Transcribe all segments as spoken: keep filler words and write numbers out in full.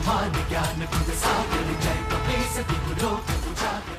मान ज्ञान गुण सागर जय कपीस तिहु लोक उजागर।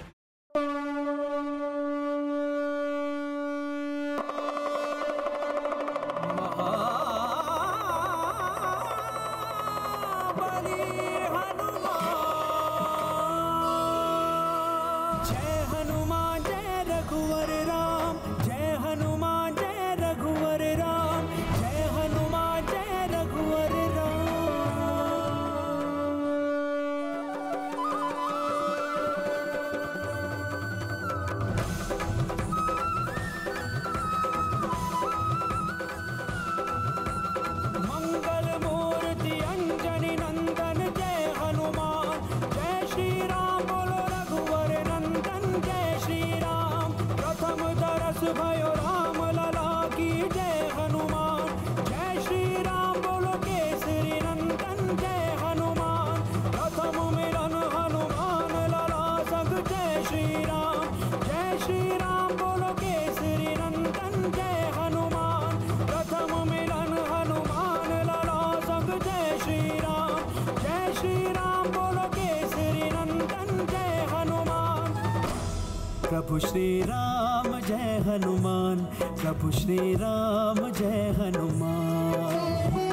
भयो राम लला की जय हनुमान, जय श्री राम बोलो केसरी नंदन जय हनुमान। प्रथम मिलन हनुमान लला संग जय श्री राम, जय श्री राम बोलो केसरी नंदन जय हनुमान। प्रथम मिलन हनुमान लला संग जय श्री राम, जय श्री राम बोलो केसरी नंदन जय हनुमान। प्रभु श्री राम जय हनुमान, प्रभु श्री राम जय हनुमान।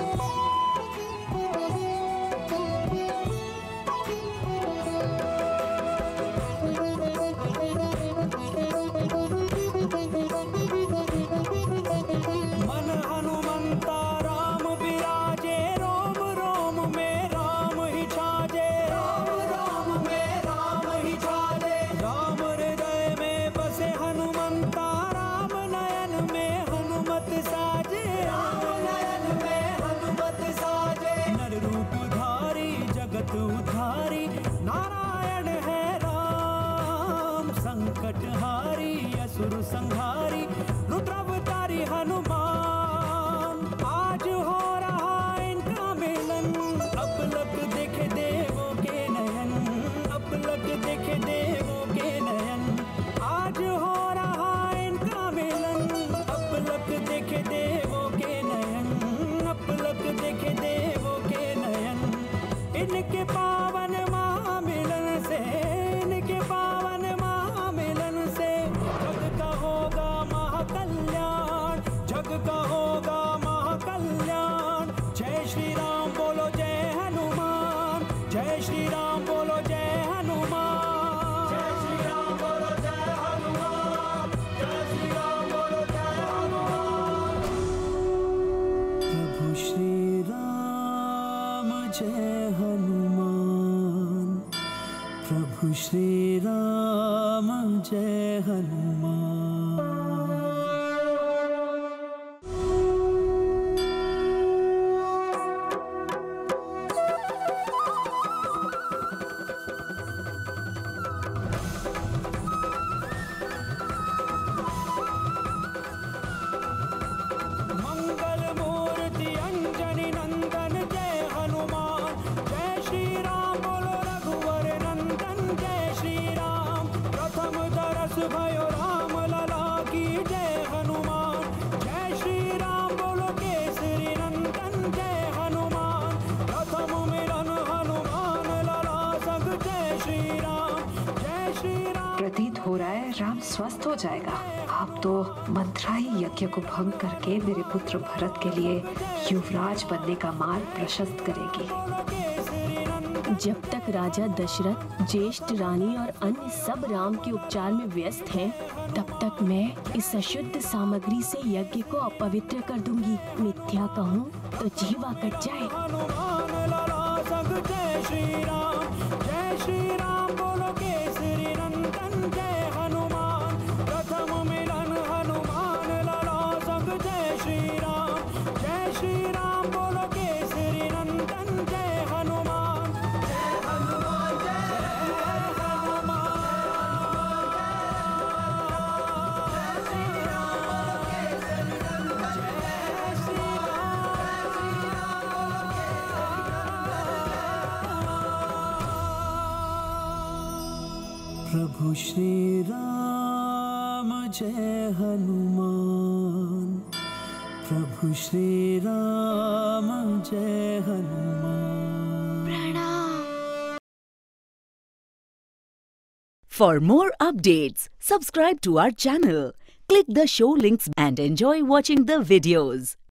मन हनुमंता राम विराजे, रोम रोम में राम ही छाजे, रोम रोम में राम ही छाजे। राम हृदय में बसे हनुमंता, राम नयन में हनुमत साजे, राम नयन में हनुमत साजे। नर रूप धारी जगत उद्धारी, नारायण है राम। संकट हारी असुर संहारी, रुद्रावतारी हनुमान। आज हो रहा इनका मिलन, अब लग देखे देवों के नयन, अब लग देखे देवों के नयन। आज हो रहा इनका मिलन, अब लग देखे देवों के नयन, अब लग देखे देवों के नयन। इनके पावन महामिलन से, इनके पावन महामिलन से जग का होगा महाकल्याण, जग का होगा महाकल्याण। जय श्री राम बोलो जय हनुमान, जय श्री राम बोलो जय हनुमान, जय श्री राम बोलो जय हनुमान, जय श्री राम बोलो जय हनुमान। प्रभु श्री राम जय हनुमान, प्रभु श्री राम जय हनुमान। मंगल मूर्ति अंजनी नंदन जय हनुमान, जय श्री राम बोलो रघुवर नंदन जय श्री राम। प्रथम दरस भयो राम लला की जय हनुमान, जय श्री राम बोलो केसरी नंदन जय हनुमान। प्रथम मिलन हनुमान लला संग जय श्री राम, जय श्री राम। प्रतीत हो रहा है राम स्वस्थ हो जाएगा। आप तो मंत्राही यज्ञ को भंग करके मेरे पुत्र भरत के लिए युवराज बनने का मार्ग प्रशस्त करेगी। जब तक राजा दशरथ, ज्येष्ठ रानी और अन्य सब राम के उपचार में व्यस्त हैं, तब तक मैं इस अशुद्ध सामग्री से यज्ञ को अपवित्र कर दूंगी। मिथ्या कहूँ तो जीवा कट जाए। हनुमान लला संग जय श्री राम, जय श्री राम बोलो केसरी नंदन जय हनुमान। प्रथम मिलन हनुमान लला संग जय श्री राम, जय श्री राम बोलो केसरी नंदन जय हनुमान। जय हनुमान जय हनुमान, जय श्री राम केसरी नंदन जय श्री राम। प्रभु श्री राम जय हनुमान, प्रभु श्री राम जय हनुमान। प्रणाम। For more updates, subscribe to our channel, click the show links and enjoy watching the videos.